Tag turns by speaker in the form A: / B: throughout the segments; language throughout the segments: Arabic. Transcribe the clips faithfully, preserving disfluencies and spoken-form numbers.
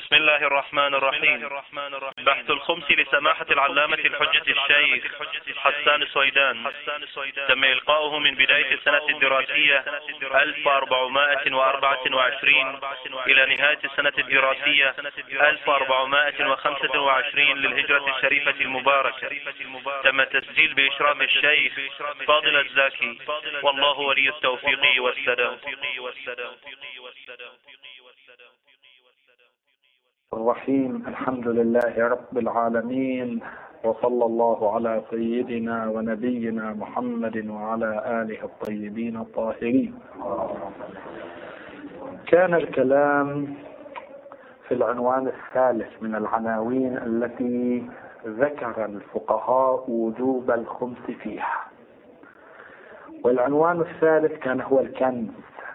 A: بسم الله الرحمن الرحيم. بحث الخمس لسماحة العلامة الحجة الشيخ حسان السويدان. تم إلقاؤه من بداية السنة الدراسية ألف وأربعمائة وأربعة وعشرين إلى نهاية السنة الدراسية ألف وأربعمائة وخمسة وعشرين للهجرة الشريفة المباركة. تم التسجيل بإشراف الشيخ فاضل الزاكي، والله ولي التوفيق والسداد.
B: الرحيم. الحمد لله رب العالمين، وصلى الله على سيدنا ونبينا محمد وعلى آله الطيبين الطاهرين. كان الكلام في العنوان الثالث من العناوين التي ذكر الفقهاء وجوب الخمس فيها، والعنوان الثالث كان هو الكنز.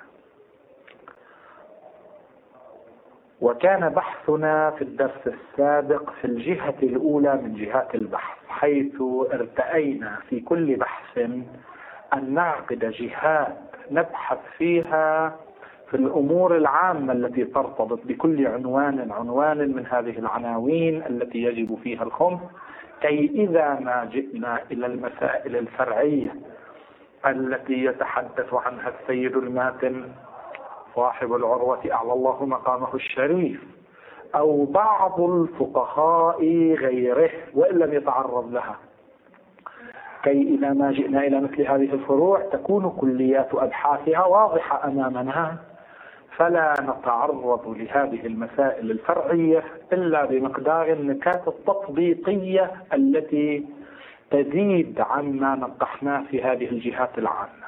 B: وكان بحثنا في الدرس السابق في الجهة الأولى من جهات البحث، حيث ارتأينا في كل بحث أن نعقد جهات نبحث فيها في الأمور العامة التي ترتبط بكل عنوان عنوان من هذه العناوين التي يجب فيها الخمس، كي إذا ما جئنا إلى المسائل الفرعية التي يتحدث عنها السيد الماتن صاحب العروة أعلى الله مقامه الشريف أو بعض الفقهاء غيره وإن لم يتعرض لها، كي إذا ما جئنا إلى مثل هذه الفروع تكون كليات أبحاثها واضحة أمامنا، فلا نتعرض لهذه المسائل الفرعية إلا بمقدار النكات التطبيقية التي تزيد عما نقحناه في هذه الجهات العامة.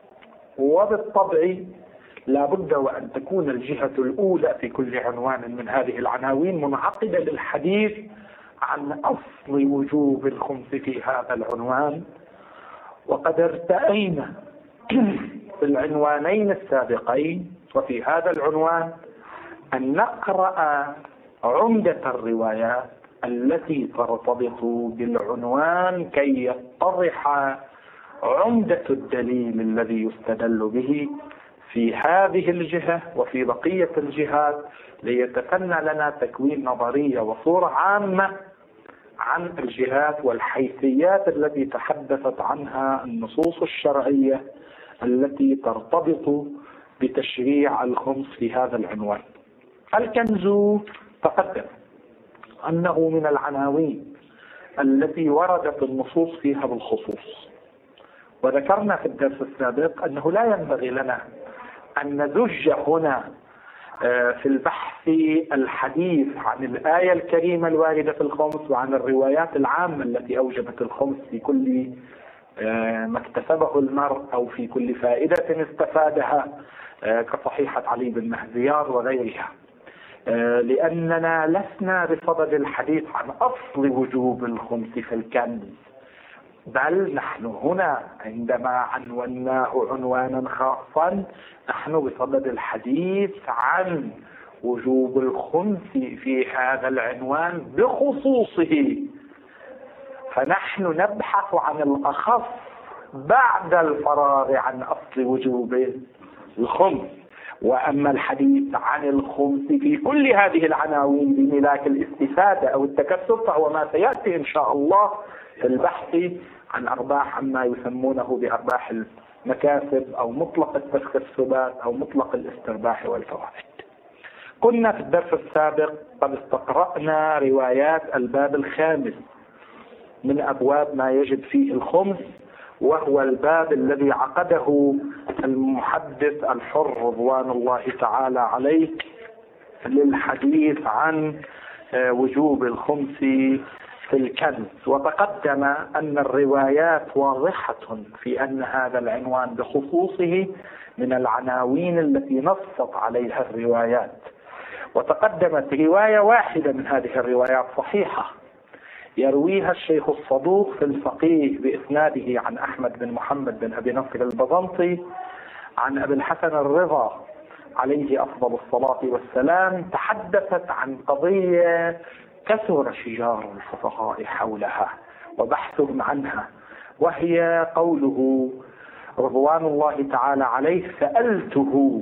B: وبالطبع لا بد وأن تكون الجهة الأولى في كل عنوان من هذه العناوين منعقدة للحديث عن أصل وجوب الخمس في هذا العنوان. وقد ارتأينا في العنوانين السابقين وفي هذا العنوان أن نقرأ عمدة الروايات التي ترتبط بالعنوان كي يتضح عمدة الدليل الذي يستدل به في هذه الجهة وفي بقية الجهات، ليتسنى لنا تكوين نظرية وصورة عامة عن الجهات والحيثيات التي تحدثت عنها النصوص الشرعية التي ترتبط بتشريع الخمس في هذا العنوان. الكنز تقدم أنه من العناوين التي وردت النصوص فيها بالخصوص، وذكرنا في الدرس السابق أنه لا ينبغي لنا أن نزج هنا في البحث الحديث عن الآية الكريمة الواردة في الخمس وعن الروايات العامة التي أوجبت الخمس في كل ما اكتسبه المرء أو في كل فائدة استفادها كصحيحة علي بن مهديار وغيرها، لأننا لسنا بصدد الحديث عن أصل وجوب الخمس في الكنز، بل نحن هنا عندما عنوناه عنوانا خاصا نحن بصدد الحديث عن وجوب الخمس في هذا العنوان بخصوصه، فنحن نبحث عن الأخص بعد الفراغ عن أصل وجوب الخمس. وأما الحديث عن الخمس في كل هذه العناوين بملاك الاستفادة أو التكسب فهو ما سيأتي إن شاء الله في البحث عن أرباح عما يسمونه بأرباح المكاسب أو مطلق التكسبات أو مطلق الاسترباح والفوائد. كنا في الدرس السابق قد استقرأنا روايات الباب الخامس من أبواب ما يجب فيه الخمس، وهو الباب الذي عقده المحدث الحر رضوان الله تعالى عليه للحديث عن وجوب الخمس في الكنز. وتقدم أن الروايات واضحة في أن هذا العنوان بخصوصه من العناوين التي نصت عليها الروايات، وتقدمت رواية واحدة من هذه الروايات صحيحة يرويها الشيخ الصدوق في الفقيه بإسناده عن أحمد بن محمد بن أبي نصر البزنطي عن أبي الحسن الرضا عليه أفضل الصلاة والسلام، تحدثت عن قضية كثر شجار الفقهاء حولها وبحثهم عنها، وهي قوله رضوان الله تعالى عليه: سألته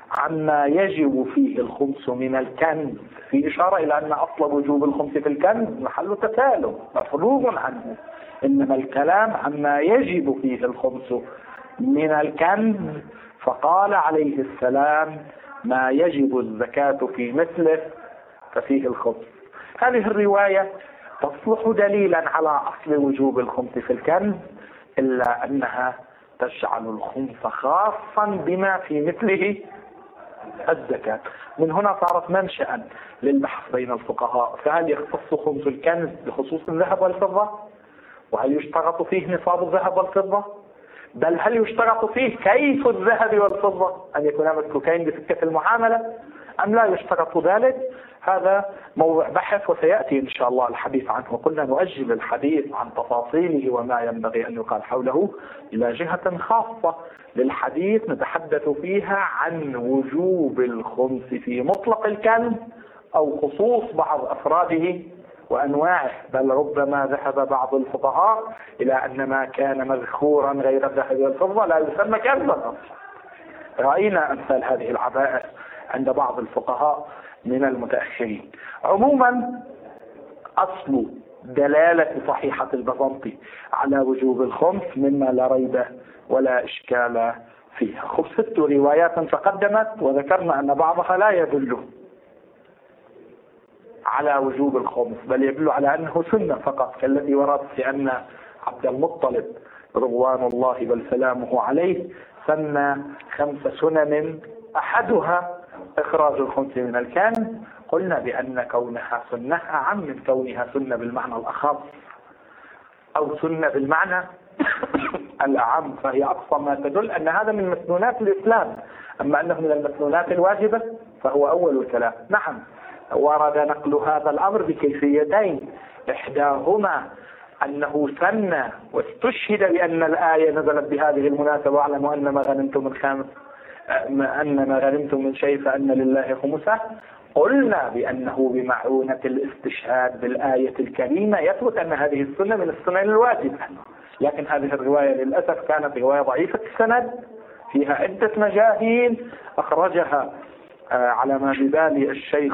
B: عما يجب فيه الخمس من الكنز، في إشارة إلى أن أصل وجوب الخمس في الكنز محل تسالم مفروغ عنه، إنما الكلام عما يجب فيه الخمس من الكنز. فقال عليه السلام: ما يجب الزكاة في مثله ففيه الخمس. هذه الرواية تصلح دليلا على أصل وجوب الخمس في الكنز، إلا أنها تجعل الخمس خاصا بما في مثله الزكاة. من هنا صارت منشأ للبحث بين الفقهاء، فهل يختص خمس الكنز بخصوص الذهب والفضة؟ وهل يشترط فيه نصاب الذهب والفضة؟ بل هل يشترط فيه كيف الذهب والفضة، أن يكونا مسكوكين بسكة المعاملة، أم لا يشترط ذلك؟ هذا موضوع بحث وسيأتي إن شاء الله الحديث عنه. قلنا نؤجل الحديث عن تفاصيله وما ينبغي أن يقال حوله إلى جهة خاصة للحديث نتحدث فيها عن وجوب الخمس في مطلق الكنز أو خصوص بعض أفراده وأنواعه. بل ربما ذهب بعض الفقهاء إلى أن ما كان مذكورا غير الذهب والفضة لا يسمى كنزا. رأينا أمثال هذه العبائر عند بعض الفقهاء من المتأخرين. عموما أصل دلالة صحيحة البزنطي على وجوب الخمس مما لا ريب ولا إشكال فيها. ست روايات تقدمت وذكرنا أن بعضها لا يدل على وجوب الخمس، بل يدل على أنه سنة فقط، كالتي وردت في أن عبد المطلب رضوان الله بل سلامه عليه سن خمس سنن أحدها إخراج الخمس من الكنز. قلنا بأن كونها سنة أعم من كونها سنة بالمعنى الأخص أو سنة بالمعنى الأعم، فهي أقصى ما تدل أن هذا من مسنونات الإسلام. أما أنه من المسنونات الواجبة فهو أول الكلام. نعم، ورد نقل هذا الأمر بكيفيتين، إحداهما أنه سن واستشهد بأن الآية نزلت بهذه المناسبة: واعلموا أن ما غنمتم من خمس أن ما غنمتم من شيء فأن لله خمسه. قلنا بأنه بمعونة الاستشهاد بالآية الكريمة يثبت أن هذه السنة من السنن الواجبة. لكن هذه الرواية للأسف كانت رواية ضعيفة السند، فيها عدة مجاهيل أخرجها على ما ببالي الشيخ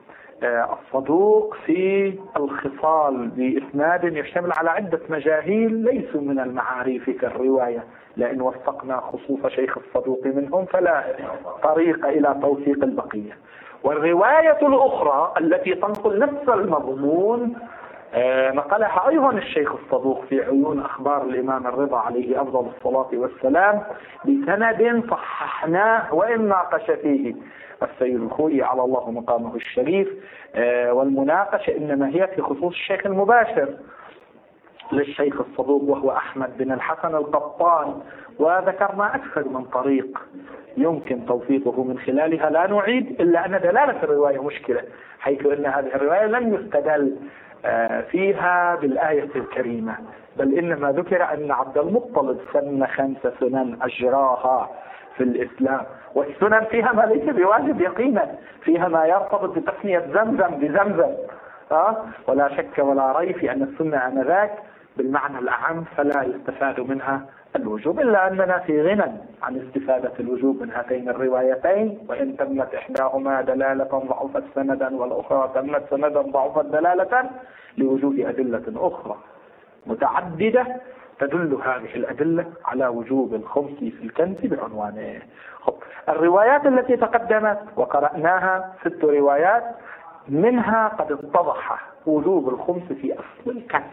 B: الصدوق في الخصال بإسناد يشتمل على عدة مجاهيل ليسوا من المعاريف كالرواية، لأن وثقنا خصوص شيخ الصدوق منهم فلا طريق إلى توثيق البقية. والرواية الأخرى التي تنقل نفس المضمون نقلها أيضا الشيخ الصدوق في عيون أخبار الإمام الرضا عليه أفضل الصلاة والسلام بسند صححناه وإن ناقش فيه السيد الخوئي على الله مقامه الشريف، والمناقشة إنما هي في خصوص الشيخ المباشر للشيخ الصدوق وهو أحمد بن الحسن القطان، وذكرنا أكثر من طريق يمكن توثيقه من خلالها. لا نعيد إلا أن دلالة الرواية مشكلة، حيث أن هذه الرواية لم يستدل فيها بالآية الكريمة، بل إنما ذكر أن عبد المطلب سن خمس سنن أجراها في الإسلام، والسنن فيها ما ليس بواجب يقينا، فيها ما يرتبط بتسمية زمزم بزمزم، أه؟ ولا شك ولا ريب في أن السنة آنذاك بالمعنى الأعم فلا يستفاد منها الوجوب، إلا أننا في غنى عن استفادة الوجوب من هاتين الروايتين، وإن تمت إحداهما دلالة ضعفت سندا والأخرى تمت سندا ضعفت دلالة لوجود أدلة أخرى متعددة تدل هذه الأدلة على وجوب الخمس في الكنز بعنوانه. الروايات التي تقدمت وقرأناها ست روايات، منها قد اتضح وجوب الخمس في أصل الكنز،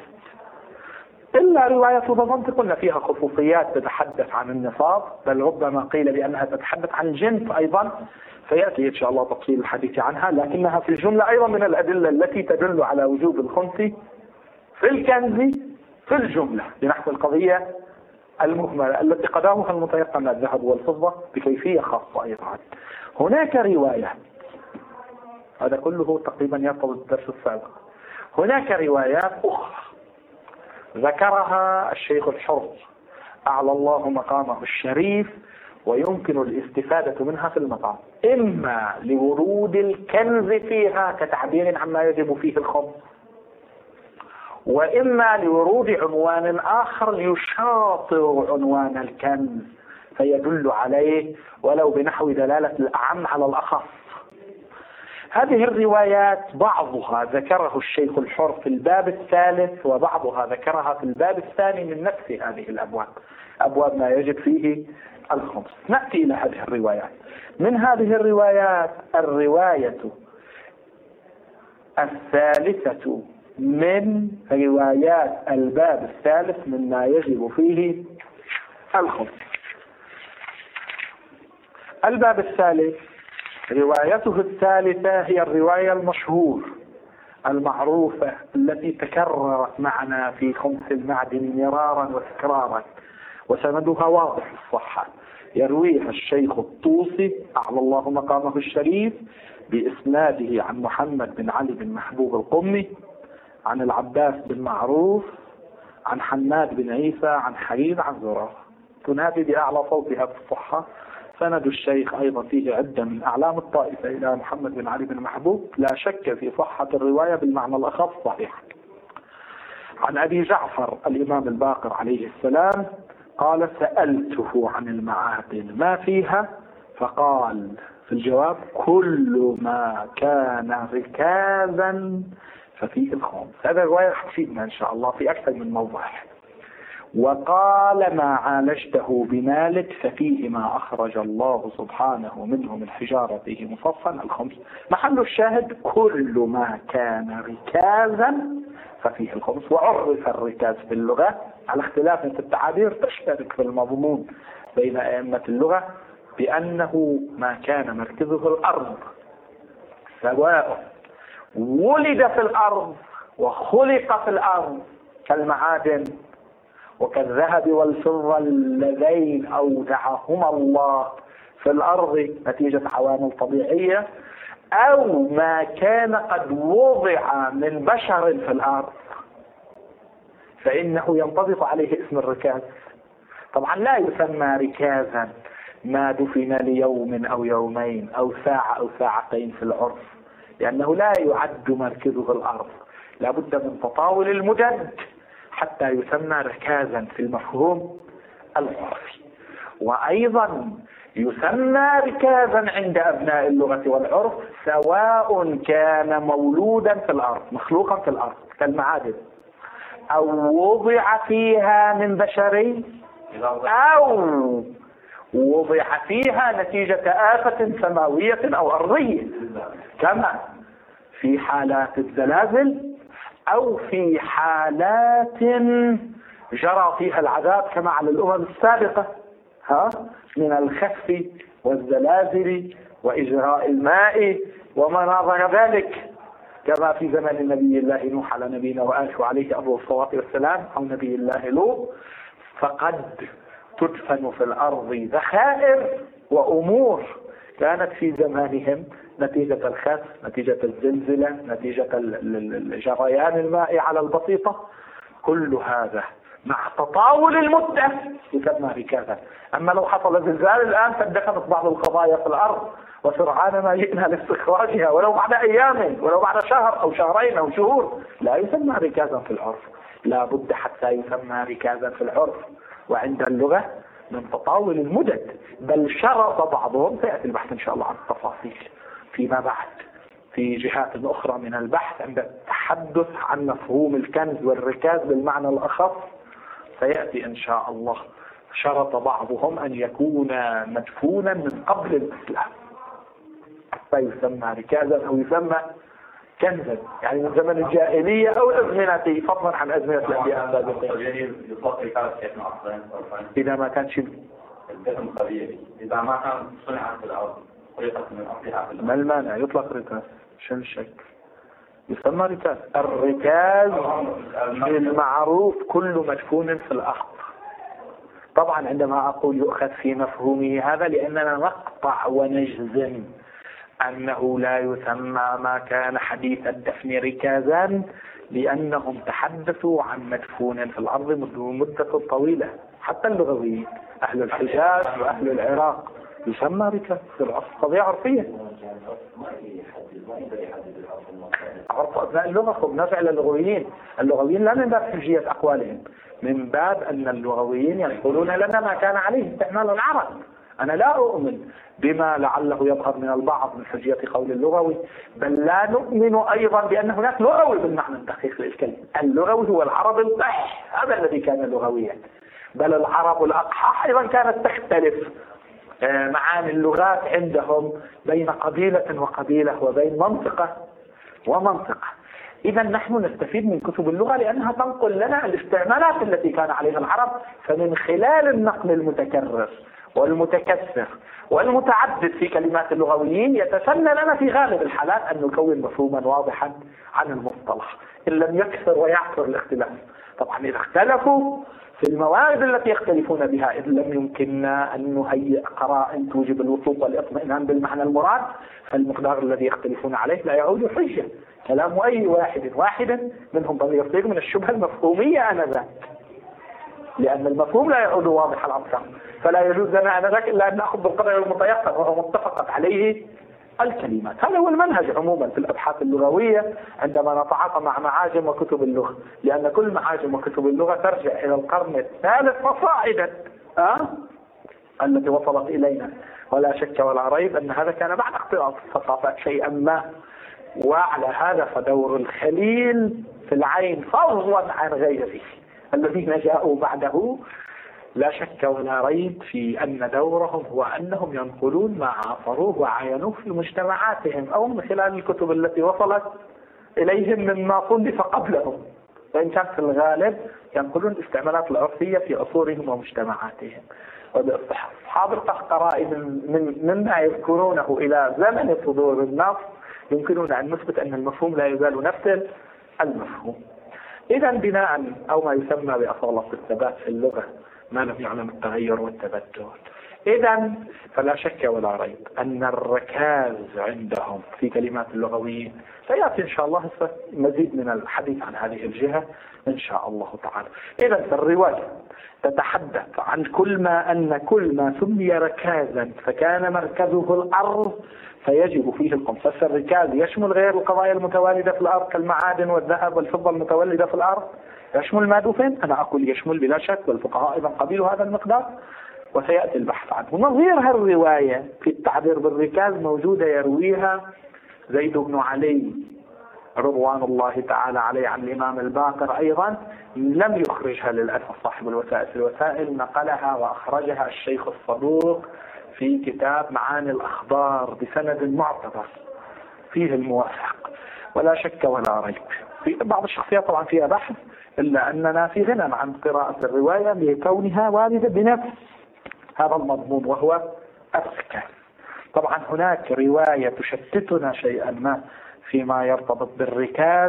B: إلا رواية بزنطي قلنا فيها خصوصيات تتحدث عن النصاب، بل ربما قيل بأنها تتحدث عن الجنس أيضا، فيأتي إن شاء الله تفصيل الحديث عنها، لكنها في الجملة أيضا من الأدلة التي تدل على وجوب الخمس في الكنز في الجملة، بنحو القضية المهملة التي قدامها المتيقن من الذهب والفضة بكيفية خاصة أيضا. هناك رواية، هذا كله تقريبا يرتبط بالدرس السابق، هناك روايات أخرى ذكرها الشيخ الحر أعلى الله مقامه الشريف، ويمكن الاستفادة منها في المقام، إما لورود الكنز فيها كتعبير عما يجب فيه الخمس، وإما لورود عنوان آخر يشاطر عنوان الكنز فيدل عليه ولو بنحو دلالة الأعم على الأخص. هذه الروايات بعضها ذكره الشيخ الحر في الباب الثالث، وبعضها ذكرها في الباب الثاني من نفس هذه الأبواب، أبواب ما يجب فيه الخمس. نأتي إلى هذه الروايات. من هذه الروايات الرواية الثالثة من روايات الباب الثالث مما يجب فيه الخمس. الباب الثالث روايته الثالثة هي الرواية المشهور المعروفة التي تكررت معنا في خمس المعدن مرارا وتكرارا، وسندها واضح الصحة. يرويها الشيخ الطوسي أعلى الله مقامه الشريف بإسناده عن محمد بن علي بن محبوب القمي عن العباس بن معروف عن حماد بن عيسى عن حريز عن زرارة، تنادي بأعلى صوتها في الصحة. سند الشيخ أيضا فيه عدة من أعلام الطائفة إلى محمد بن علي بن محبوب، لا شك في صحة الرواية بالمعنى الأخص صحيح. عن أبي جعفر الإمام الباقر عليه السلام قال: سألته عن المعادن ما فيها، فقال في الجواب: كل ما كان ركازا ففيه الخمس. هذا الرواية حفيدنا إن شاء الله في أكثر من موضع. وقال: ما عالجته بمالك ففيه ما أخرج الله سبحانه منه من حجارته مصفا الخمس. محل الشاهد كل ما كان ركازا ففيه الخمس. وعرف الركاز في اللغة على اختلاف في التعابير تشترك في المضمون بين أئمة اللغة بأنه ما كان مركزه الأرض، سواء ولد في الأرض وخلق في الأرض كالمعادن وكالذهب والفضة اللذين أودعهما الله في الأرض نتيجة عوامل طبيعية، أو ما كان قد وضع من بشر في الأرض فإنه ينطبق عليه اسم الركاز. طبعا لا يسمى ركازا ما دفن ليوم أو يومين أو ساعة أو ساعتين في العرف، لأنه لا يعد مركزه الأرض، لا بد من تطاول المدد حتى يسمى ركازا في المفهوم العرفي. وأيضا يسمى ركازا عند أبناء اللغة والعرف سواء كان مولودا في الأرض مخلوقا في الأرض كالمعادن، أو وضع فيها من بشري، أو وضع فيها نتيجة آفة سماوية أو أرضية كما في حالات الزلازل، أو في حالات جرى فيها العذاب كما على الأمم السابقة ها من الخسف والزلازل وإجراء الماء وما نظر ذلك، كما في زمن نبي الله نوح على نبينا وآله عليه أبو الصلاة والسلام، أو نبي الله لوط. فقد تدفن في الأرض ذخائر وأمور كانت في زمانهم نتيجة الخسف، نتيجة الزلزلة، نتيجة جريان الماء على البسيطة. كل هذا مع تطاول المدة يسمى ركازا. أما لو حصل زلزال الآن فاندفنت بعض القضايا في الأرض وسرعان ما جئنا لاستخراجها ولو بعد أيام ولو بعد شهر أو شهرين أو شهور، لا يسمى ركازا في العرف، لا بد حتى يسمى ركازا في العرف. وعند اللغة من تطاول المدد، بل شرط بعضهم، سيأتي البحث إن شاء الله عن التفاصيل فيما بعد في جهات أخرى من البحث عند التحدث عن مفهوم الكنز والركاز بالمعنى الأخص، سيأتي إن شاء الله. شرط بعضهم أن يكون مدفونا من قبل الإسلام حتى يسمى ركازا أو يسمى كنزا، يعني من زمن الجاهلية أو أزمنة، فضلا عن أزمنة الأنبياء السابقين. إذا ما كان شيء
C: إذا ما كان صنع في الأرض طريقة من أصلها،
B: ما المانع يطلق ركاز؟ شو الشك؟ يسمى ركاز. الركاز بالمعروف كل مدفون في الأرض. طبعا عندما أقول يؤخذ في مفهومه هذا لأننا نقطع ونجزم أنه لا يسمى ما كان حديث الدفن ركازا، لأنهم تحدثوا عن مدفون في الأرض مدة طويلة. حتى اللغويين أهل الحجاز وأهل العراق يسمى ركاز في الأصل قضية عرفية. عرف أبناء اللغة خب نرجع إلى اللغويين. اللغويين لا من باب حجية أقوالهم، من باب أن اللغويين يقولون لنا ما كان عليه استعمال العرب. أنا لا أؤمن بما لعله يظهر من البعض من حجية قول اللغوي، بل لا نؤمن أيضا بأن هناك لغوي بالمعنى الدقيق للكلمة. اللغوي هو العرب القح، هذا الذي كان لغويا. بل العرب الأقحاح أيضا كانت تختلف معاني اللغات عندهم بين قبيلة وقبيلة وبين منطقة ومنطقة. إذا نحن نستفيد من كتب اللغة لأنها تنقل لنا الاستعمالات التي كان عليها العرب، فمن خلال النقل المتكرر والمتكثر والمتعدد في كلمات اللغويين يتسنى لنا في غالب الحالات أن نكون مفهوما واضحا عن المصطلح إن لم يكثر ويعثر الاختلاف. طبعا إذا اختلفوا في الموارد التي يختلفون بها إذ لم يمكننا أن نهيئ قرائن توجب الوثوق والاطمئنان بالمعنى المراد، فالمقدار الذي يختلفون عليه لا يعود حجة. كلام أي واحد واحد منهم بل يصير من الشبهة المفهومية آنذاك، لأن المفهوم لا يعود واضح الأمر، فلا يجوز لنا آنذاك إلا أن نأخذ بالقدر المتيقن وهو متفقت عليه الكلمات. هذا هو المنهج عموما في الأبحاث اللغوية عندما نتعاطى مع معاجم وكتب اللغة، لأن كل معاجم وكتب اللغة ترجع إلى القرن الثالث فصاعدا أه؟ التي وصلت إلينا، ولا شك ولا ريب أن هذا كان بعد اختلاط الثقافات شيئا ما. وعلى هذا فدور الخليل في العين فضلا عن غيره الذين جاءوا بعده لا شك ولا ريب في أن دورهم هو أنهم ينقلون ما عاصروه وعاينوه في مجتمعاتهم أو من خلال الكتب التي وصلت إليهم مما صنف قبلهم، وإن كان في الغالب ينقلون الاستعمالات العرفية في عصورهم ومجتمعاتهم. وبأصحاب القرائن من مما يذكرونه إلى زمن صدور النص يمكننا أن نثبت أن المفهوم لا يزال نفس المفهوم. إذا بناء أو ما يسمى بأصالة الثبات في اللغة ما لم يعلم التغير والتبدل. إذا فلا شك ولا ريب أن الركاز عندهم في كلمات اللغويين سيأتي إن شاء الله مزيد من الحديث عن هذه الجهة إن شاء الله تعالى. إذا الرواية تتحدث عن كل ما أن كل ما سمي ركازا فكان مركزه الأرض فيجب فيه الخمس. الركاز يشمل غير القضايا المتوالدة في الأرض كالمعادن والذهب والفضة المتولدة في الأرض، يشمل ما دفن، أنا أقول يشمل بلا شك، والفقهاء أيضا قبلوا هذا المقدار وسيأتي البحث عنه. نظير هالرواية في التعبير بالركاز موجودة يرويها زيد بن علي رضوان الله تعالى عليه عن الإمام الباقر، أيضا لم يخرجها للأسف صاحب الوسائل، في الوسائل نقلها وأخرجها الشيخ الصدوق في كتاب معاني الأخبار بسند معتبر فيه الموافق، ولا شك ولا ريب. في بعض الشخصيات طبعا فيها بحث، إلا أننا في غنى عن قراءة الرواية لكونها واردة بنفس هذا المضمون وهو الركاز. طبعا هناك رواية تشتتنا شيئا ما فيما يرتبط بالركاز،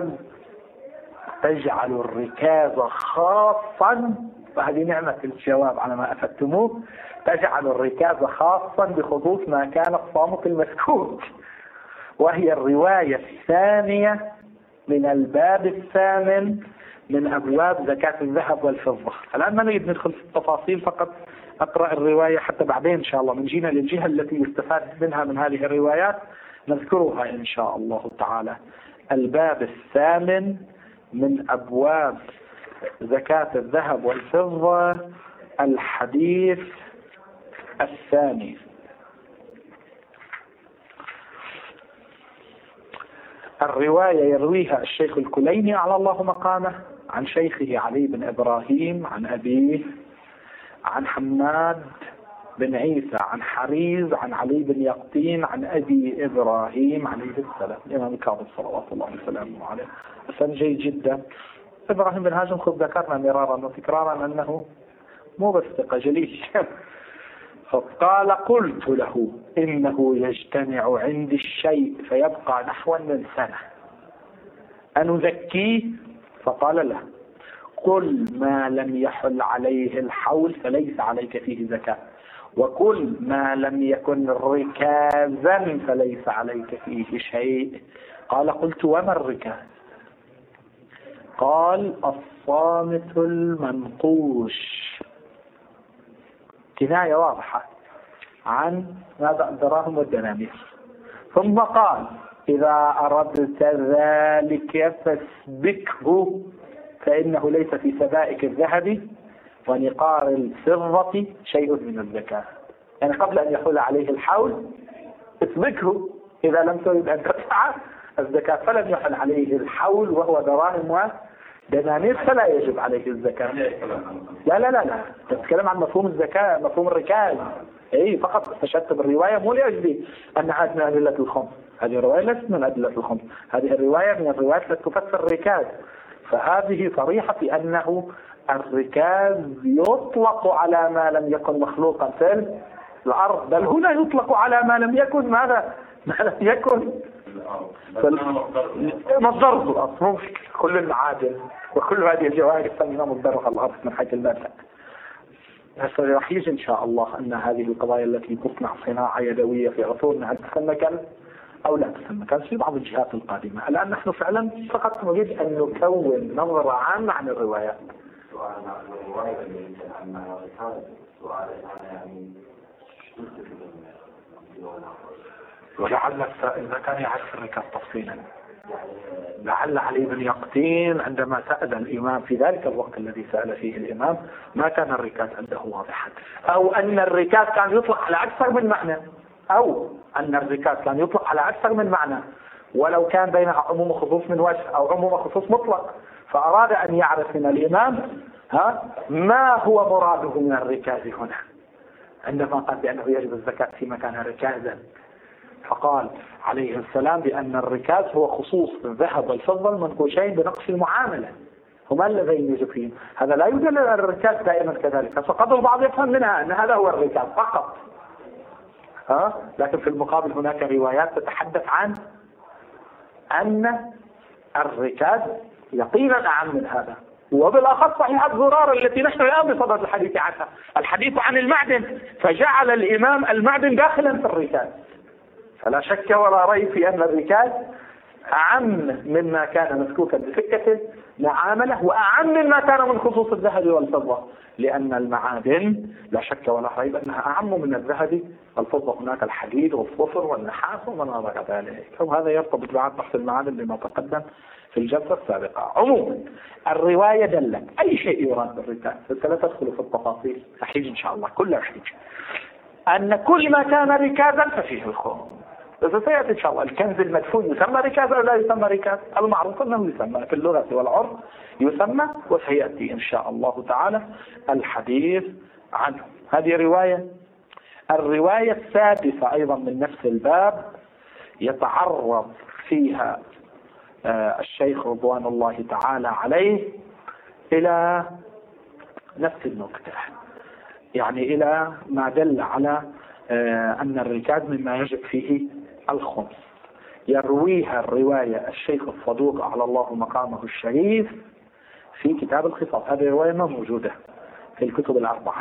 B: تجعل الركاز خاصا، وهذه نعمة الجواب على ما أفدتموه، تجعل الركاز خاصا بخصوص ما كان الصامت المسكوت، وهي الرواية الثانية من الباب الثامن من أبواب زكاة الذهب والفضة. الآن ما نريد ندخل في التفاصيل، فقط أقرأ الرواية حتى بعدين إن شاء الله من جينا للجهة التي يستفاد منها من هذه الروايات نذكرها إن شاء الله تعالى. الباب الثامن من أبواب زكاة الذهب والفضة، الحديث الثاني. الرواية يرويها الشيخ الكليني على الله مقامه عن شيخه علي بن إبراهيم عن أبيه عن حماد بن عيسى عن حريز عن علي بن يقطين عن أبي إبراهيم عليه السلام الإمام الكاظم صلوات الله وسلامه عليه. حسن جيد جدا. إبراهيم بن هاشم خذ ذكرنا مرارا وتكرارا أنه مو بس ثقة جليل. فقال قلت له إنه يجتمع عندي الشيء فيبقى نحو من سنة أنزكيه؟ فقال لا، كل ما لم يحل عليه الحول فليس عليك فيه زكاة، وكل ما لم يكن ركازا فليس عليك فيه شيء. قال قلت وما الركاز؟ قال الصامت المنقوش، كناية واضحة عن ماذا الدراهم والدنانير. ثم قال إذا أردت ذلك فاسبكه فإنه ليس في سبائك الذهب ونقار الفضة شيء من الزكاة. يعني قبل أن يحول عليه الحول اسبكه، إذا لم تريد أن تدفع الزكاة فلم يحل عليه الحول وهو دراهم ودنانير فلا يجب عليه الزكاة. لا لا لا لا تتكلم عن مفهوم الزكاة، مفهوم الركاز. اي فقط استشهدت بالرواية مو لأجل أنها من أدلة الخمس، هذه الرواية ليست من أدلة الخمس، هذه الرواية من الروايات التي تفسر الركاز. فهذه صريحة في أنه الركاز يطلق على ما لم يكن مخلوقا في الأرض، بل هنا يطلق على ما لم يكن ماذا؟ ما لم يكن مصدره في الأرض. مو مشكلة، كل المعادن وكل هذه الجواهر تسمى مصدرها الأرض من حيث المادة. بس راح يجي إن شاء الله أن هذه القضايا التي تصنع صناعة يدوية في عصورنا هل تسمكن أو لا تسمكن في بعض الجهات القادمة. الآن نحن فعلا فقط نريد أن نكون نظرة عامة عن الروايات.
C: سؤال عن الرواية اللي يمكن أن سؤال يعني
B: ولعل السائل إذا كان يعرف الركاز تفصيلا، لعل علي بن يقطين عندما سأل الإمام في ذلك الوقت الذي سأل فيه الإمام ما كان الركاز عنده واضحا، أو أن الركاز كان يطلق على أكثر من معنى، أو أن الركاز كان يطلق على أكثر من معنى ولو كان بينها عموم خصوص من وجه أو عموم خصوص مطلق. فأراد أن يعرف من الإمام ها ما هو مراده من الركاز هنا عندما قال بأنه يجب الزكاة في مكان ركازا. فقال عليه السلام بأن الركاز هو خصوص الذهب والفضة المنقوشين بنقص المعاملة، هما اللذين يجب فيهم. هذا لا يدل على الركاز دائما كذلك، فقد البعض يفهم منها أن هذا هو الركاز فقط، ها؟ لكن في المقابل هناك روايات تتحدث عن أن الركاز يقينا أعم من هذا، وبالأخص صحيحة زرار التي نحن الآن بصدد الحديث عنها، الحديث عن المعدن، فجعل الإمام المعدن داخلا في الركاز. فلا شك ولا ريب في أن الركاز أعم مما كان مسكوكا بفكة معاملة، وأعم مما كان من خصوص الذهب والفضة، لأن المعادن لا شك ولا ريب أنها أعم من الذهب والفضة. هناك الحديد والصفر والنحاس وما غير ذلك، وهذا يرتبط بعد بحث المعادن لما تقدم في الجلسة السابقة. عموما الرواية دلت أي شيء يراد بالركاز، فلا تدخل في التفاصيل، أحيج إن شاء الله كلها أحيج أن كل ما كان ركازا ففيه الخمس. بس سيأتي إن شاء الله الكنز المدفون يسمى ركاز أو لا يسمى ركاز؟ المعروف أنه يسمى في اللغة والعرف يسمى، وسيأتي إن شاء الله تعالى الحديث عنه. هذه رواية. الرواية السادسة أيضا من نفس الباب يتعرض فيها الشيخ رضوان الله تعالى عليه إلى نفس النقطة، يعني إلى ما دل على أن الركاز مما يجب فيه الخمس. يرويها الرواية الشيخ الصدوق على الله مقامه الشريف في كتاب الخصال. هذه الرواية ما موجودة في الكتب الأربعة.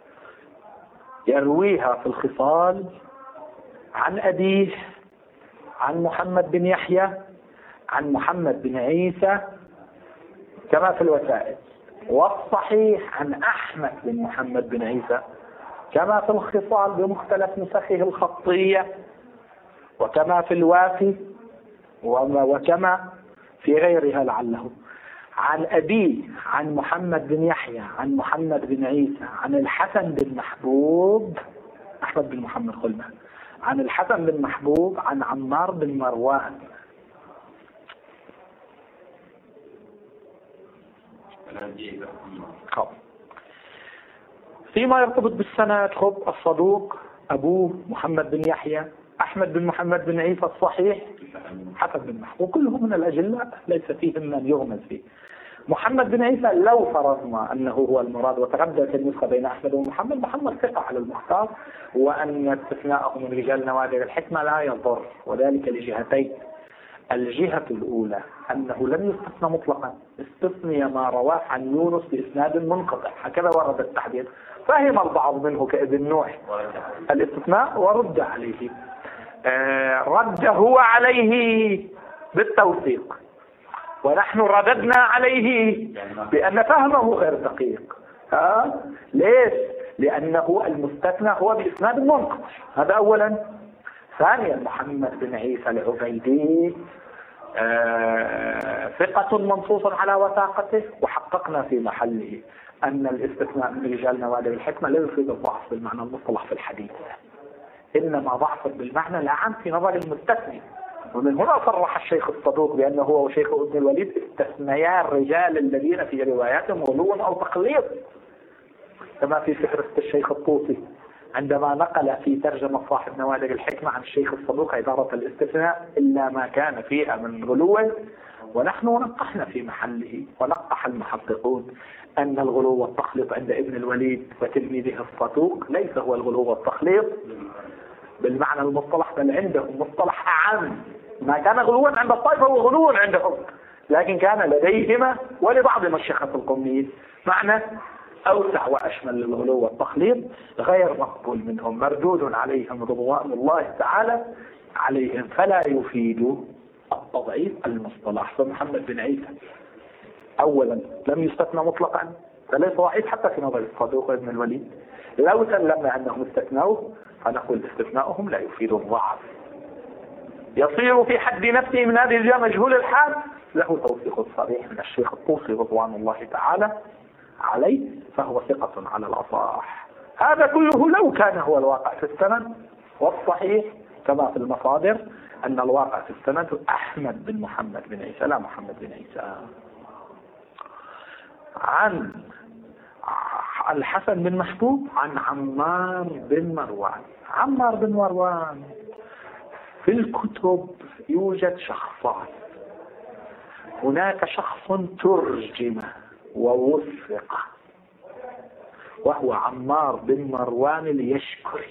B: يرويها في الخصال عن أبيه عن محمد بن يحيى عن محمد بن عيسى كما في الوسائل، والصحيح عن أحمد بن محمد بن عيسى كما في الخصال بمختلف نسخه الخطية، وكما في الوافي، وكما في غيرها لعله. عن أبيه عن محمد بن يحيى عن محمد بن عيسى عن الحسن بن محبوب، أحمد بن محمد خلمة، عن الحسن بن محبوب عن عمار بن مروان. فيما يرتبط بالسند خب الصدوق أبوه محمد بن يحيى، أحمد بن محمد بن عيسى الصحيح، حسن بن محبوب، كلهم من الأجلاء ليس فيهم من يغمز فيه. محمد بن عيسى لو فرضنا أنه هو المراد وترددت النسخة بين أحمد ومحمد، محمد ثقة على المختار، وأن استثناءه من رجال نوادر الحكمة لا يضر، وذلك لجهتين. الجهة الأولى أنه لم يستثنى مطلقا، استثني ما رواه عن يونس بإسناد منقطع، هكذا ورد التحديد، فهم البعض منه كابن نوح الاستثناء ورد عليه، آه رد هو عليه بالتوثيق، ونحن رددنا عليه بأن فهمه غير دقيق. ها؟ ليش؟ لأنه المستثنى هو بإسناد منقطع، هذا أولا. ثانيا محمد بن عيسى العبيدي آه ثقة منصوص على وثاقته، وحققنا في محله أن الاستثناء من رجال نوادر الحكمة لا يفيد الضعف بالمعنى المصطلح في الحديث، إنما ضعف بالمعنى العام في نظر المستثني. ومن هنا صرح الشيخ الصدوق بأنه هو وشيخ ابن الوليد استثنيا الرجال الذين في رواياتهم غلو أو تقليد، كما في فهرست الشيخ الطوسي عندما نقل في ترجمة صاحب نوادر الحكمة عن الشيخ الصدوق عبارة الاستثناء إلا ما كان فيها من غلو، ونحن نقحنا في محله ونقح المحققون أن الغلو والتخليط عند ابن الوليد وتلميذه الصدوق ليس هو الغلو والتخليط بالمعنى المصطلح، بل عندهم مصطلح أعم. ما كان غلوا عند الطائفة هو غلو عندهم، لكن كان لديهما ولبعض مشيخة القوميين معنى أوسع وأشمل للغلو والتخليط غير مقبول منهم، مردود عليهم رضوان الله تعالى عليهم، فلا يفيد التضعيف المصطلح. فمحمد بن عيسى أولا لم يستثنى مطلقا، فليس ضعيف حتى في نظر الصدوق وابن الوليد. لو سلمنا أنهم استثنوه فنقول استثناؤهم لا يفيد الضعف، يصير في حد نفسه من هذه الجهة مجهول الحال، له توثيق صريح من الشيخ الطوسي رضوان الله تعالى عليه، فهو ثقة على الأصح. هذا كله لو كان هو الواقع في السند، والصحيح كما في المصادر أن الواقع في السند أحمد بن محمد بن عيسى لا محمد بن عيسى. عن الحسن بن محبوب عن عمار بن مروان. عمار بن مروان في الكتب يوجد شخصان، هناك شخص ترجم ووثق وهو عمار بن مروان اليشكري،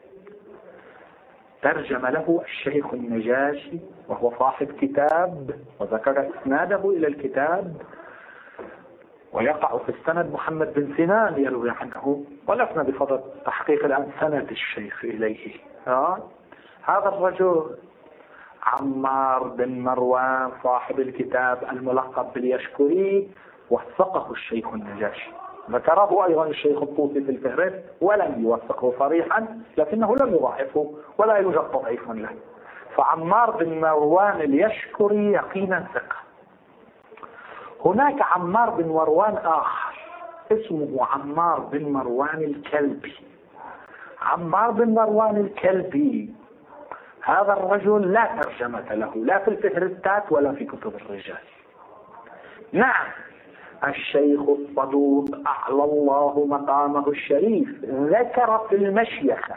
B: ترجم له الشيخ النجاشي وهو صاحب كتاب وذكر اسناده الى الكتاب، ويقع في السند محمد بن سنان يروي عنه، ولسنا بصدد تحقيق الان سند الشيخ اليه. ها؟ هذا الرجل عمار بن مروان صاحب الكتاب الملقب باليشكري وثقه الشيخ النجاشي، ذكره ايضا الشيخ الطوسي في الفهرست ولم يوثقه صريحا، لكنه لم يضعفه ولا يوجد تضعيف له. فعمار بن مروان اليشكري يقينا ثقة. هناك عمار بن مروان آخر اسمه عمار بن مروان الكلبي. عمار بن مروان الكلبي هذا الرجل لا ترجمة له لا في الفهرستات ولا في كتب الرجال. نعم الشيخ الصدوق أعلى الله مقامه الشريف ذكر في المشيخة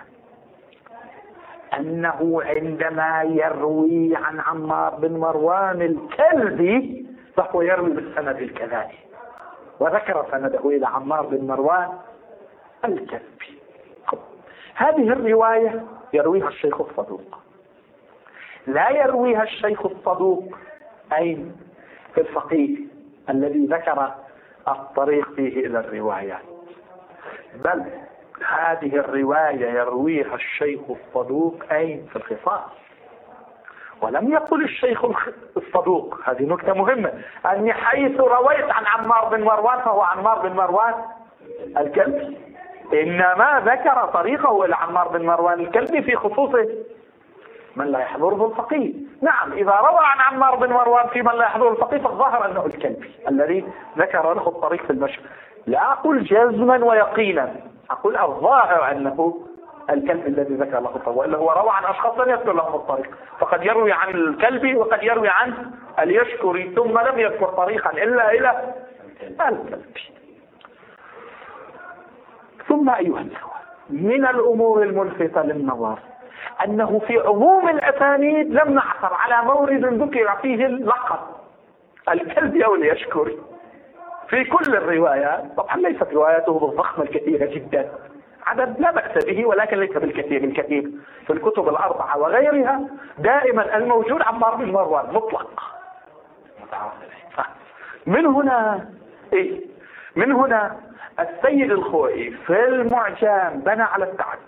B: أنه عندما يروي عن عمار بن مروان الكلبي فهو يروي بالسند الكذائي، وذكر سنده إلى عمار بن مروان الكلبي. هذه الرواية يرويها الشيخ الصدوق، لا يرويها الشيخ الصدوق أين في الفقيه الذي ذكر الطريق فيه إلى الروايات، بل هذه الرواية يرويها الشيخ الصدوق أين في الخصاص. ولم يقل الشيخ الصدوق، هذه نكتة مهمة، أني حيث رويت عن عمار بن مروان فهو عمار بن مروان الكلبي، إنما ذكر طريقه إلى عمار بن مروان الكلبي في خصوصه من لا يحضره الفقيه. نعم إذا روى عن عمار بن مروان في من لا يحضره الفقيه فالظاهر أنه الكلبي الذي ذكر له الطريق في المشهد. لا أقول جزما ويقينا، أقول الظاهر أنه الكلب الذي ذكر له الطريق، وإلا هو روى عن أشخاص لم يذكر لهم الطريق، فقد يروي عن الكلبي وقد يروي عن اليشكري ثم لم يذكر طريقا إلا إلى الكلبي. ثم أيها الأخوة من الأمور الملفتة للنظر أنه في عموم الأسانيد لم نحصل على مورد ذكر فيه اللقب الكلبي أو اليشكري في كل الروايات. طبعا ليست رواياته بالضخمة الكثيرة جدا، عدد لا بأس به ولكن ليس بالكثير الكثير. في الكتب الأربعة وغيرها دائما الموجود عمار بن مروان مطلق. من هنا إيه؟ من هنا السيد الخوئي في المعجم بنى على التعدد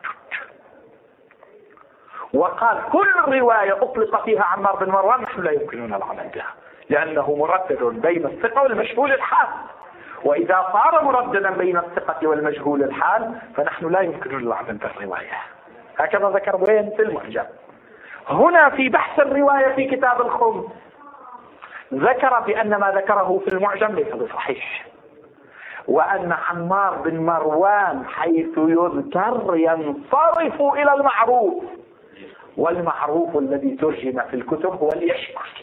B: وقال كل رواية أطلق فيها عمار بن مروان نحن لا يمكننا العمل بها، لأنه مردد بين الثقة والمجهول الحال، وإذا صار مرددا بين الثقة والمجهول الحال فنحن لا يمكننا العمل بالرواية. هكذا ذكر وين في المعجم. هنا في بحث الرواية في كتاب الخمس ذكر بأن ما ذكره في المعجم ليس بصحيح، وأن عمار بن مروان حيث يذكر ينصرف إلى المعروف، والمعروف الذي ترجم في الكتب هو اليشكر،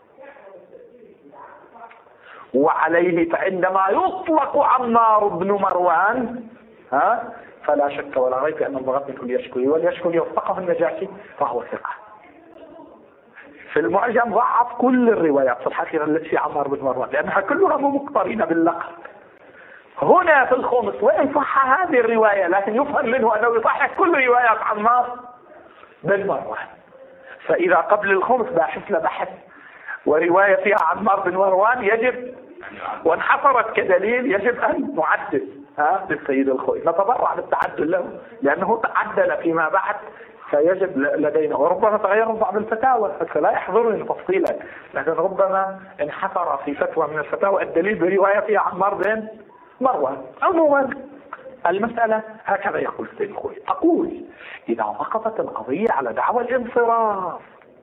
B: وعليه فعندما يطلق عمار بن مروان ها فلا شك ولا ريب أن المراد منه اليشكري، واليشكري وفقه النجاشي فهو ثقة. في المعجم ضعف كل الروايات في الحقيقة التي في عمار بن مروان لأنها كلها مقترنة باللقب. هنا في الخمس وإن صح هذه الرواية لكن يفهم منه أنه يصحح كل روايات عمار بن مروان. فإذا قبل الخمس باحث لبحث ورواية فيها عمار بن مروان يجب وانحصرت كدليل يجب أن نعدل ها للسيد الخوي، نتبرع بالتعدل له لأنه تعدل فيما بعد فيجب لدينا، وربما تغيرت بعض الفتاوى فلا يحضرني تفصيلا، لكن ربما انحصر في فتوى من الفتاوى الدليل برواية فيها عمار بن مروان. عموما المسألة هكذا يقول السيد الخوي. أقول إذا وقفت القضية على دعوى الانصراف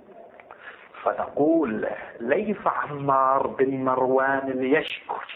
B: فنقول ليس عمار بن مروان اليشكري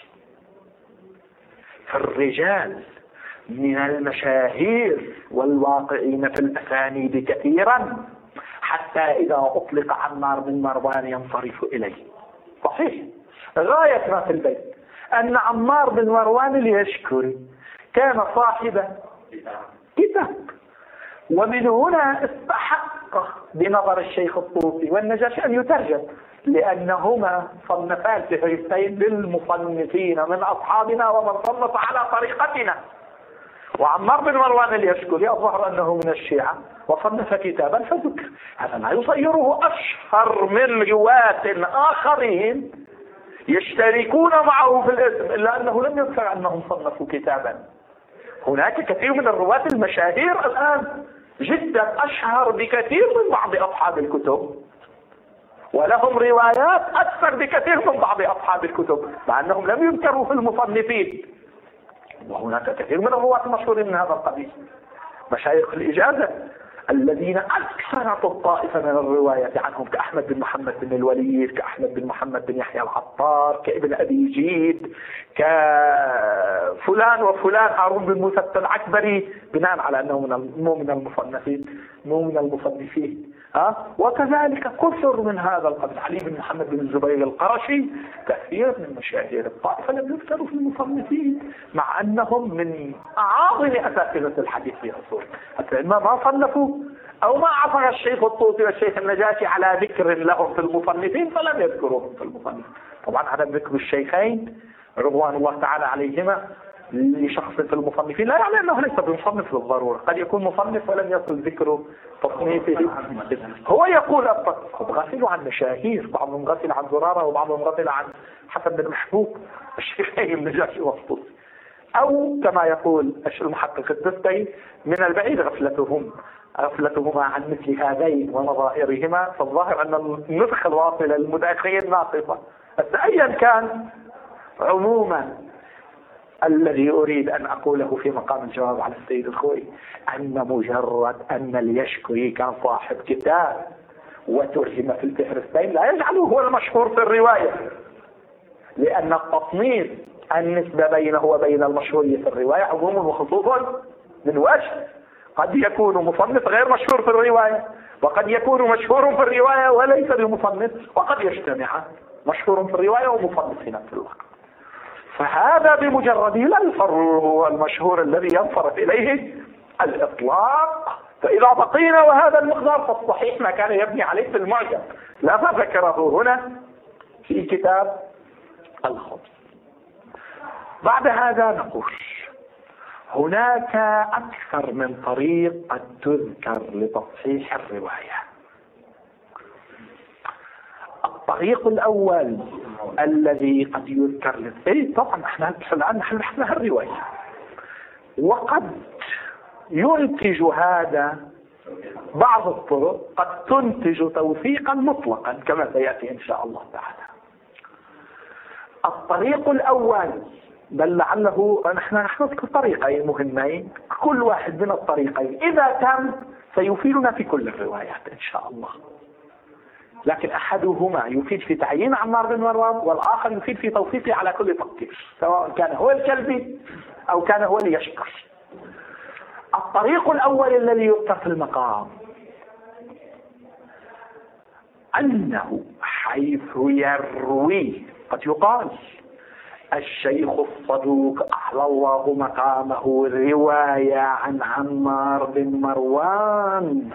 B: في الرجال من المشاهير والواقعين في الأسانيد كثيرا حتى إذا أطلق عمار بن مروان ينصرف إليه. صحيح غاية ما في البيت أن عمار بن مروان اليشكري كان صاحب كتاب، ومن هنا استحق بنظر الشيخ الطوسي والنجاشي أن يترجم لأنهما صنفان فهرستين للمصنفين من أصحابنا ومن صنف على طريقتنا. وعمار بن مروان اليشكري الظاهر أنه من الشيعة وصنف كتابا فذكر، هذا لا يصيره أشهر من رواة آخرين يشتركون معه في الاسم إلا أنه لم يذكر أنهم صنفوا كتابا. هناك كثير من الرواة المشاهير الآن جدا أشهر بكثير من بعض أصحاب الكتب ولهم روايات أكثر بكثير من بعض أصحاب الكتب مع أنهم لم يذكروا في المصنفين. وهناك كثير من الرواة المشهورين من هذا القبيل مشايخ الإجازة الذين أكثرت الطائفة من الرواية عنهم كأحمد بن محمد بن الوليد، كأحمد بن محمد بن يحيى العطار، كابن أبي جيد، كفلان وفلان، هارون بن موسى العكبري، بناء على أنه مو من المصنفين مو من المصنفين ها وكذلك كثر من هذا القبيل، علي بن محمد بن الزبير القرشي، كثير من مشاهير الطائفة لم يذكروا في المصنفين مع أنهم من أعاظم أساتذة الحديث في أصول، حتى إما ما صنفوا أو ما عثر الشيخ الطوسي والشيخ النجاشي على ذكر لهم في المصنفين فلم يذكروهم في المصنفين. طبعا عدم ذكر الشيخين رضوان الله تعالى عليهما لشخص في المصنفين لا يعني أنه ليس بمصنف بالضرورة، قد يكون مصنف ولم يصل ذكر تصنيفه. هو يقول غافل عن مشاهير، بعضهم غافل عن زرارة وبعضهم غافل عن حسن بن محبوب الشيخين النجاشي والطوسي، أو كما يقول المحقق الدستي من البعيد غفلتهم غفلتهما عن مثل هذين ونظائرهما، فالظاهر أن النسخ الواصلة للمتأخرين ناقصة. بس أيا كان عموما الذي أريد أن أقوله في مقام الجواب على السيد الخوي أن مجرد أن اليشكري كان صاحب كتاب وترجم في الفهرستين لا يجعله هو المشهور في الرواية، لأن التصنيف النسبة بينه وبين المشهور في الرواية عموما وخصوص من وجه، قد يكون مصنف غير مشهور في الرواية وقد يكون مشهور في الرواية وليس بمصنف، وقد يجتمع مشهور في الرواية ومصنف في نفس الوقت. فهذا بمجرده لا يصر هو المشهور الذي ينصرف إليه الإطلاق. فإذا بقينا وهذا المقدار فالصحيح ما كان يبني عليه في المعجم لا فذكره هنا في كتاب الخمس. بعد هذا نقول هناك أكثر من طريق قد تذكر لتصحيح الرواية. الطريق الأول الذي قد يذكر للسيد طبعا احنا الآن نحن بحثنا الرواية، وقد ينتج هذا بعض الطرق قد تنتج توثيقا مطلقا كما سيأتي إن شاء الله تعالى. الطريق الأول بل لعله نحن نذكر طريقين مهمين، كل واحد من الطريقين إذا تم سيفيدنا في كل الروايات إن شاء الله، لكن أحدهما يفيد في تعيين عمار بن مروان، والآخر يفيد في توصيفه على كل تقدير، سواء كان هو الكلبي أو كان هو ليشكر. الطريق الأول الذي يذكر في المقام أنه حيث يروي، قد يقال الشيخ الصدوق أحلى الله مقامه الرواية عن عمار بن مروان،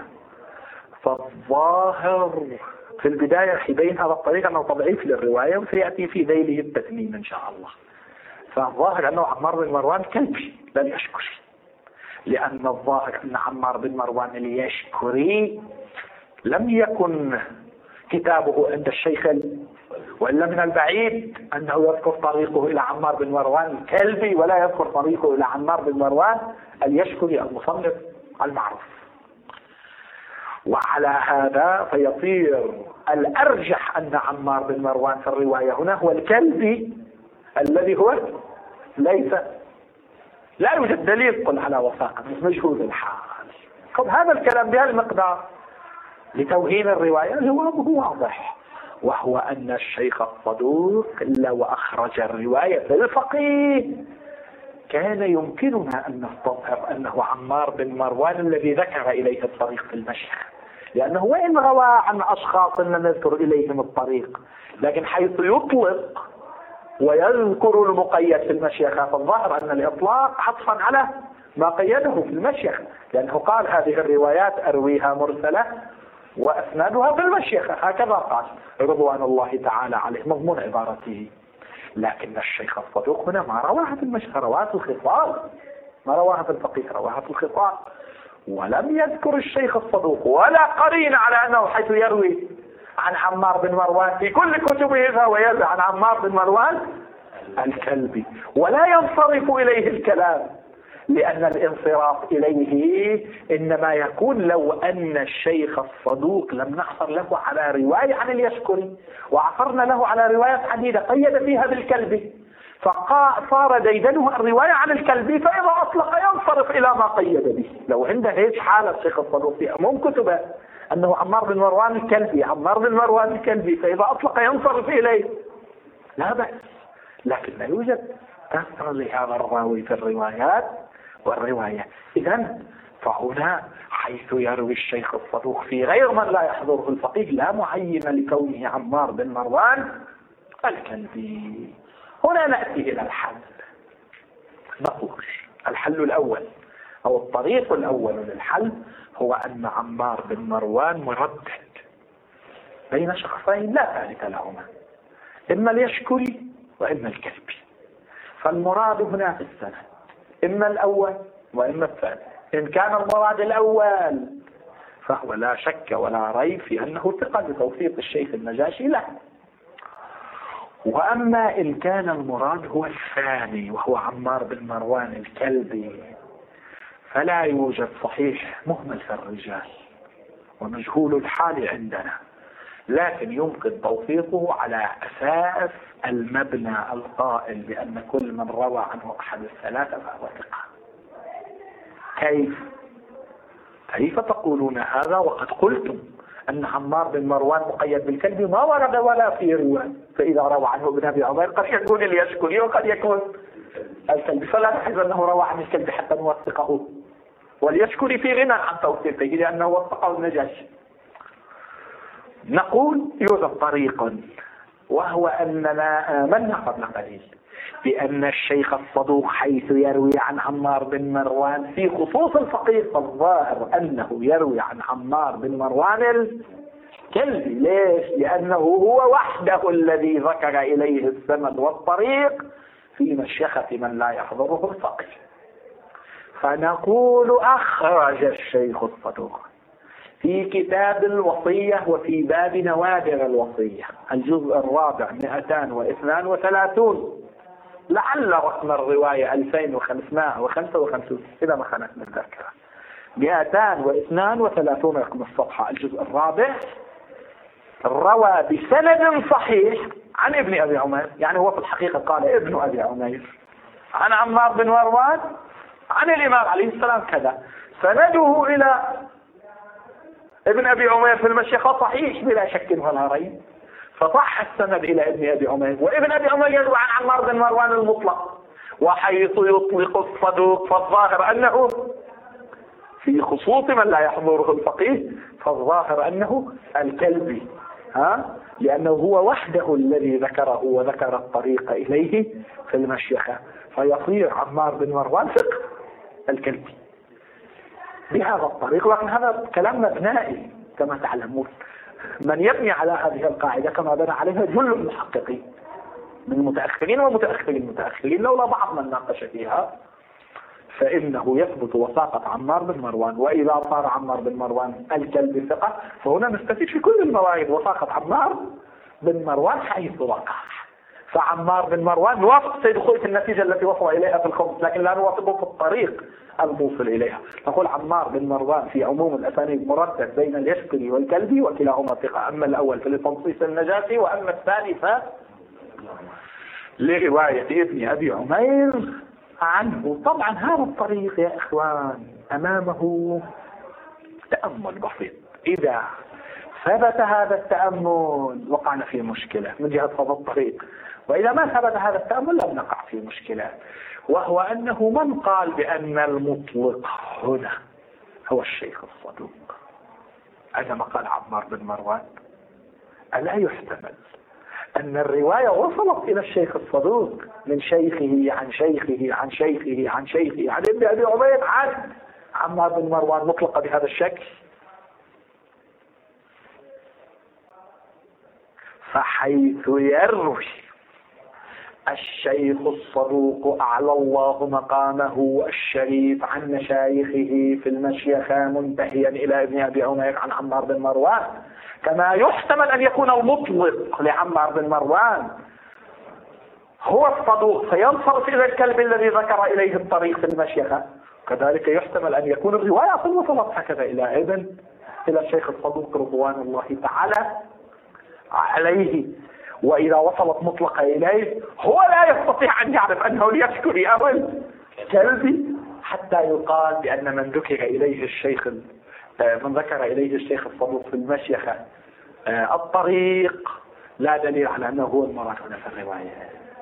B: فالظاهر في البداية يبين هذا الطريق أنه تضعيف للرواية، وسيأتي في ذيله التثمين إن شاء الله. فالظاهر أنه عمار بن مروان كلبي لم يشكري، لأن الظاهر أن عمار بن مروان اليشكري لم يكن كتابه عند الشيخ، وإلا من البعيد أنه يذكر طريقه إلى عمار بن مروان الكلبي ولا يذكر طريقه إلى عمار بن مروان اليشكري المصنف المعروف. وعلى هذا فيصير الأرجح أن عمار بن مروان في الرواية هنا هو الكلبي الذي هو ليس لا يوجد دليل قل على وثاقة مجهول الحال. طب هذا الكلام بهذا المقدار لتوهين الرواية جوابه واضح، وهو أن الشيخ الصدوق لو أخرج الرواية بالفقيه كان يمكننا أن نستظهر أنه عمار بن مروان الذي ذكر إليه الطريق في المشيخ، لأنه وإن روى عن أشخاص لم نذكر إليهم الطريق، لكن حيث يطلق ويذكر المقيد في المشيخة فالظاهر أن الإطلاق عطفا على ما قيده في المشيخة، لأنه قال هذه الروايات أرويها مرسلة وأسنادها في المشيخة، هكذا قال رضوان الله تعالى عليه مضمون عبارته. لكن الشيخ الصدوق هنا ما رواها في المشيخة، رواها في الخطاب، ما رواها في الفقيه، رواها في الخطاب. ولم يذكر الشيخ الصدوق ولا قرين على أنه حيث يروي عن عمار بن مروان في كل كتبه فهو يروي عن عمار بن مروان الكلبي، ولا ينصرف إليه الكلام، لأن الانصراف إليه إنما يكون لو أن الشيخ الصدوق لم نحصر له على رواية عن اليشكري وعثرنا له على روايات عديدة قيد فيها بالكلبي، فصار ديدنه الرواية عن الكلبي، فإذا أطلق ينصرف إلى ما قيد به. لو عنده هيك حالة الشيخ الصدوق في أمام كتبه أنه عمار بن مروان الكلبي عمار بن مروان الكلبي، فإذا أطلق ينصرف إليه لا بأس، لكن لا يوجد أثر لهذا الراوي في الروايات والرواية. إذن فهنا حيث يروي الشيخ الصدوق في غير من لا يحضره الفقيه لا معين لكونه عمار بن مروان الكلبي. هنا نأتي إلى الحل، نقول الحل الأول أو الطريق الأول للحل هو أن عمار بن مروان مردد بين شخصين لا ثالث لهما، إما اليشكري وإما الكلبي، فالمراد هنا في السند إما الأول وإما الثاني. إن كان المراد الأول فهو لا شك ولا ريب في أنه ثقة بتوثيق الشيخ النجاشي له، وأما إن كان المراد هو الثاني وهو عمار بن مروان الكلبي فلا يوجد صحيح مهمل في الرجال ومجهول الحال عندنا، لكن يمكن توثيقه على أساس المبنى القائل بأن كل من روى عنه أحد الثلاثة فهو ثقة. كيف؟ كيف تقولون هذا وقد قلتم أن عمار بن مروان مقيد بالكلب ما ورد ولا في رواية، فإذا روى عنه ابن أبي عمير قد يكون اليشكري وقد يكون الكلب، فلا نحس أنه روى عن الكلب حتى نوثقه، واليشكري في غنى عن توثيقه لأنه وثقه النجاشي. نقول يوجد طريق، وهو أننا آمنا قبل قليل بأن الشيخ الصدوق حيث يروي عن عمار بن مروان في خصوص الفقيه فالظاهر أنه يروي عن عمار بن مروان الكلبي. ليش؟ لأنه هو وحده الذي ذكر إليه السند والطريق في مشيخة من لا يحضره الفقيه. فنقول أخرج الشيخ الصدوق في كتاب الوصية وفي باب نوادر الوصية الجزء الرابع مئتان واثنان وثلاثون، لعل رقم الرواية ألفين وخمسمائة وخمسة وخمسين إذا ما خانتنا الذاكرة، مئتان واثنان وثلاثون رقم الصفحة الجزء الرابع، روى بسند صحيح عن ابن أبي عمير، يعني هو في الحقيقة قال ابن أبي عمير عن عمار بن مروان عن الإمام عليه السلام كذا، سنده إلى ابن أبي عمير في المشيخة صحيح بلا شك ولا ريب، فصح السند إلى ابن أبي عمير، وابن أبي عمير يروي عن عمار بن مروان المطلق. وحيث يطلق الصدوق فالظاهر أنه في خصوص من لا يحضره الفقيه، فالظاهر أنه الكلبي، ها؟ لأنه هو وحده الذي ذكره وذكر الطريق إليه في المشيخة، فيصير عمار بن مروان فقه الكلبي بهذا الطريق. لكن هذا كلام مبنائي كما تعلمون، من يبني على هذه القاعدة كما بنى عليها جل المحققين من المتأخرين ومتأخرين المتأخرين، لولا بعض من ناقش فيها، فإنه يثبت وثاقة عمار بن مروان. وإذا صار عمار بن مروان الكلب ثقة، فهنا نستفيد في كل الموارد وثاقة عمار بن مروان حيث وقع. فعمار بن مروان نوافق سيد خوي في النتيجة التي وصل إليها في الخمس، لكن لا نوافقه في الطريق الموصل إليها. نقول عمار بن مروان في عموم الأسانيد مردد بين اليشكري والكلبي وكلاهما ثقة، أما الأول فلتنصيص النجاشي، وأما الثاني ف لرواية ابن أبي عمير عنه. طبعا هذا الطريق يا إخوان أمامه تأمل بسيط، إذا ثبت هذا التأمل وقعنا في مشكلة من جهة هذا الطريق، وإذا ما ثبت هذا التأمل لم نقع في مشكلة، وهو أنه من قال بأن المطلق هنا هو الشيخ الصدوق عندما قال عمار بن مروان، ألا يحتمل أن الرواية وصلت إلى الشيخ الصدوق من شيخه عن شيخه عن شيخه عن شيخه عن ابن أبي عمير عن عمار بن مروان مطلقة بهذا الشكل؟ فحيث يروي الشيخ الصدوق أعلى الله مقامه الشريف عن مشايخه في المشيخة منتهيا إلى ابن أبي عمير عن عمار بن مروان، كما يحتمل أن يكون المطلق لعمار بن مروان هو الصدوق فينصرف إلى الكلب الذي ذكر إليه الطريق في المشيخة، كذلك يحتمل أن يكون الرواية وصلت هكذا إلى ابن إلى الشيخ الصدوق رضوان الله تعالى عليه. وإذا وصلت مطلقة إليه هو لا يستطيع أن يعرف أنه اليشكري أو الكلبي حتى يقال بأن من ذكر إليه الشيخ من ذكر إليه الشيخ الصدوق في المشيخة الطريق لا دليل على أنه هو المراد هنا في الرواية.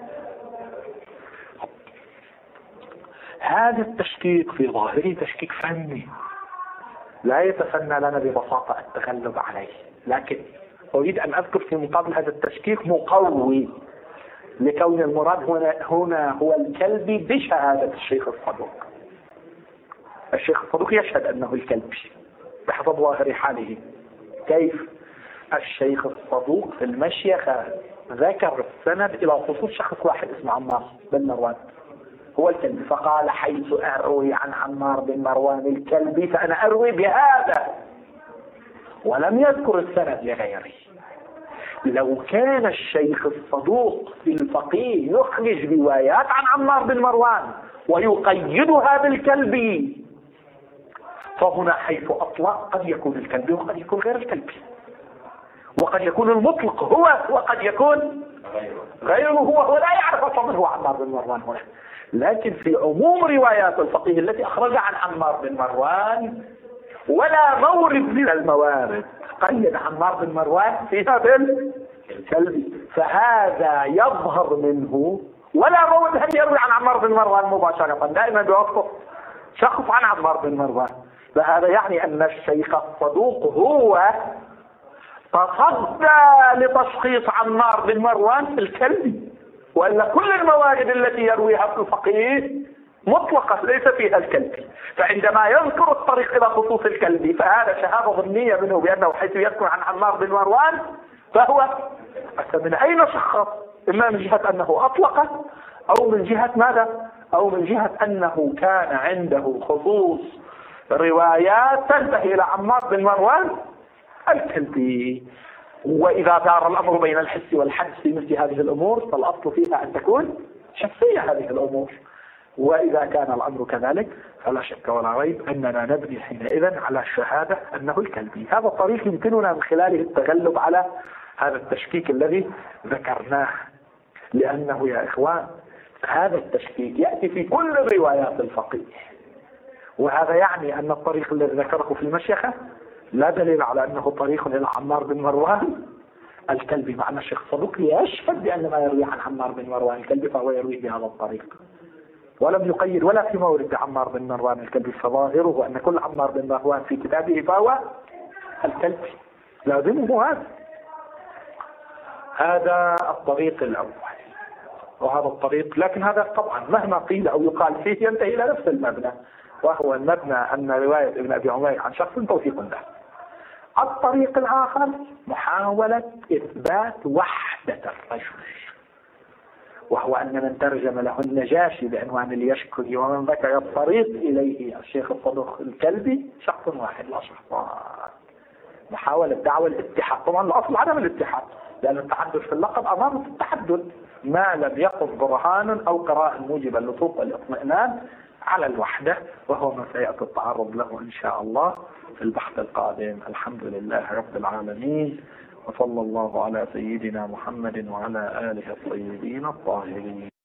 B: هذا التشكيك في ظاهره تشكيك فني لا يتسنى لنا ببساطة التغلب عليه، لكن أريد أن أذكر في مقابل هذا التشكيك مقوي لكون المراد هنا, هنا هو الكلبي بشهادة الشيخ الصدوق. الشيخ الصدوق يشهد أنه الكلبي بحسب ظاهر حاله. كيف؟ الشيخ الصدوق في المشيخة ذكر السند إلى خصوص شخص واحد اسمه عمار بن مروان هو الكلبي، فقال حيث أروي عن عمار بن مروان الكلبي فأنا أروي بهذا، ولم يذكر السند لغيره. لو كان الشيخ الصدوق في الفقيه يخرج روايات عن عمار بن مروان ويقيدها بالكلبي، فهنا حيث أطلق قد يكون الكلبي وقد يكون غير الكلبي، وقد يكون المطلق هو وقد يكون غيره هو، هو لا يعرف أصلا من هو عمار بن مروان هنا. لكن في عموم روايات الفقيه التي أخرج عن عمار بن مروان ولا مورد من الموارد قيد عمار بن مروان فيها بالكلبي، فهذا يظهر منه ولا مورد هل يروي عن عمار بن مروان مباشرة، دائما بيوصف شخص عن عمار بن مروان. فهذا يعني أن الشيخ الصدوق هو تصدى لتشخيص عمار بن مروان في الكلبي، وإلا كل الموارد التي يرويها في الفقيه مطلقة ليس فيها الكلبي. فعندما يذكر الطريق إلى خصوص الكلبي فهذا شهادة ضمنية منه بأنه حيث يذكر عن عمار بن مروان فهو من أين شخص؟ إما من جهة أنه أطلقه أو من جهة ماذا؟ أو من جهة أنه كان عنده خصوص روايات تنتهي إلى عمار بن مروان الكلبي. وإذا دار الأمر بين الحس والحدس في مثل هذه الأمور فالأصل فيها أن تكون حسية هذه الأمور، وإذا كان الأمر كذلك فلا شك ولا ريب أننا نبني حينئذ على الشهادة أنه الكلبي. هذا الطريق يمكننا من خلاله التغلب على هذا التشكيك الذي ذكرناه، لأنه يا إخوان هذا التشكيك يأتي في كل روايات الفقيه، وهذا يعني أن الطريق الذي ذكره في المشيخة لا دليل على أنه طريق إلى عمار بن مروان الكلبي، مع أن الشيخ الصدوقي يشهد بأن ما يروي عن عمار بن مروان الكلبي فهو يروي بهذا الطريق، ولم يقيد ولا في مورد عمار بن مروان الكلبي، فظاهره أن كل عمار بن مروان في كتابه فهو الكلبي، لازمه هذا. هذا الطريق الأول وهذا الطريق، لكن هذا طبعا مهما قيل أو يقال فيه ينتهي إلى نفس المبنى، وهو المبنى أن رواية ابن أبي عمير عن شخص توثيق له. الطريق الآخر محاولة إثبات وحدة الرجل، وهو أن من ترجم له النجاشي بعنوان اليشكري ومن ذكر الطريق إليه الشيخ الصدوق الكلبي شخص واحد لا شخصان. محاولة دعوة الاتحاد، طبعا الأصل عدم الاتحاد، لأن التحدث في اللقب أمامه التحدث ما لم يقم برهان أو قراءة موجبة للوثوق والاطمئنان على الوحدة، وهو ما سيأتي التعرض له إن شاء الله في البحث القادم. الحمد لله رب العالمين، وصلى الله على سيدنا محمد وعلى آله الطيبين الطاهرين.